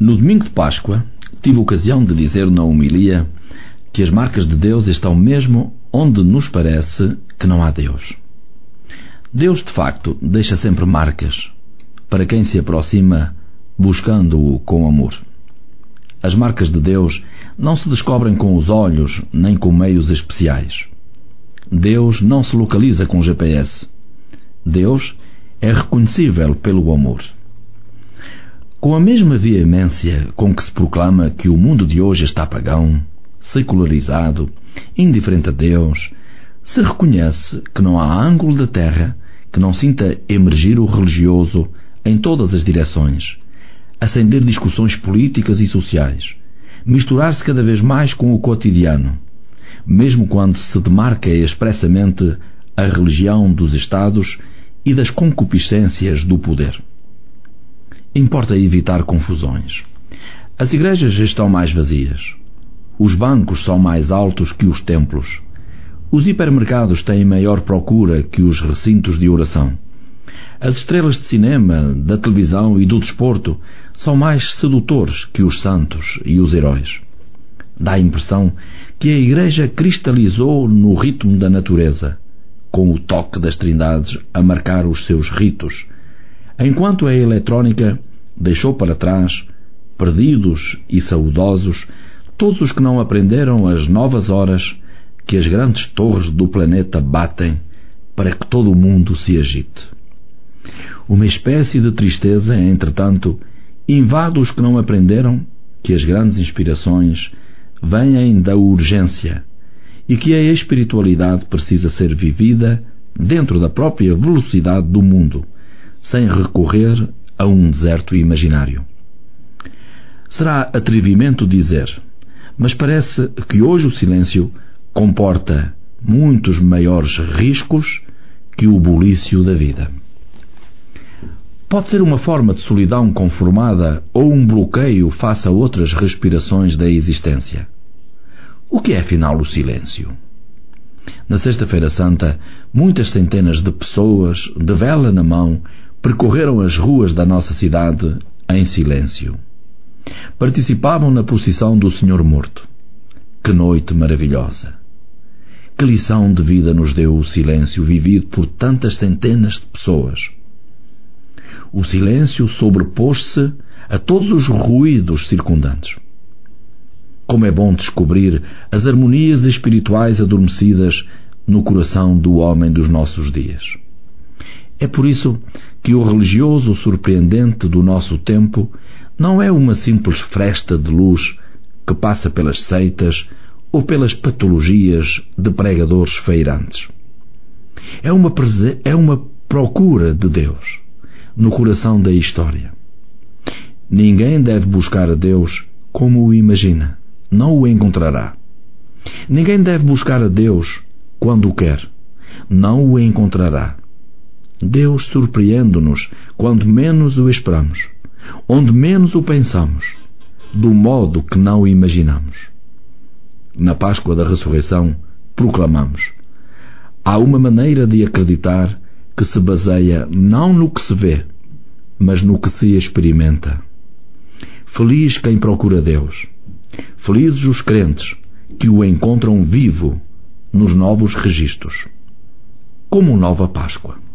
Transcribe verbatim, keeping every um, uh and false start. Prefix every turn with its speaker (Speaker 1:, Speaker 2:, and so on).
Speaker 1: No domingo de Páscoa, tive ocasião de dizer na homilia que as marcas de Deus estão mesmo onde nos parece que não há Deus. Deus, de facto, deixa sempre marcas para quem se aproxima buscando-o com amor. As marcas de Deus não se descobrem com os olhos nem com meios especiais. Deus não se localiza com G P S. Deus é reconhecível pelo amor. Com a mesma veemência com que se proclama que o mundo de hoje está pagão, secularizado, indiferente a Deus, se reconhece que não há ângulo da terra que não sinta emergir o religioso em todas as direções, acender discussões políticas e sociais, misturar-se cada vez mais com o cotidiano, mesmo quando se demarca expressamente a religião dos Estados e das concupiscências do poder. Importa evitar confusões. As igrejas estão mais vazias. Os bancos são mais altos que os templos. Os hipermercados têm maior procura que os recintos de oração. As estrelas de cinema, da televisão e do desporto são mais sedutores que os santos e os heróis. Dá a impressão que a Igreja cristalizou no ritmo da natureza, com o toque das trindades a marcar os seus ritos, enquanto a eletrónica deixou para trás, perdidos e saudosos, todos os que não aprenderam as novas horas que as grandes torres do planeta batem para que todo o mundo se agite. Uma espécie de tristeza, entretanto, invade os que não aprenderam que as grandes inspirações vêm da urgência e que a espiritualidade precisa ser vivida dentro da própria velocidade do mundo, sem recorrer a um deserto imaginário. Será atrevimento dizer, mas parece que hoje o silêncio comporta muitos maiores riscos que o bulício da vida. Pode ser uma forma de solidão conformada ou um bloqueio face a outras respirações da existência. O que é afinal o silêncio? Na Sexta-feira Santa, muitas centenas de pessoas, de vela na mão, percorreram as ruas da nossa cidade em silêncio. Participavam na procissão do Senhor Morto. Que noite maravilhosa! Que lição de vida nos deu o silêncio vivido por tantas centenas de pessoas! O silêncio sobrepôs-se a todos os ruídos circundantes. Como é bom descobrir as harmonias espirituais adormecidas no coração do homem dos nossos dias. É por isso que o religioso surpreendente do nosso tempo não é uma simples fresta de luz que passa pelas seitas ou pelas patologias de pregadores feirantes. É uma, é uma procura de Deus no coração da história. Ninguém deve buscar a Deus como o imagina. Não o encontrará. Ninguém deve buscar a Deus quando o quer. Não o encontrará. Deus surpreende-nos quando menos o esperamos, onde menos o pensamos, do modo que não o imaginamos. Na Páscoa da Ressurreição, proclamamos: há uma maneira de acreditar que se baseia não no que se vê, mas no que se experimenta. Feliz quem procura Deus. Felizes os crentes que o encontram vivo nos novos registros, como nova Páscoa.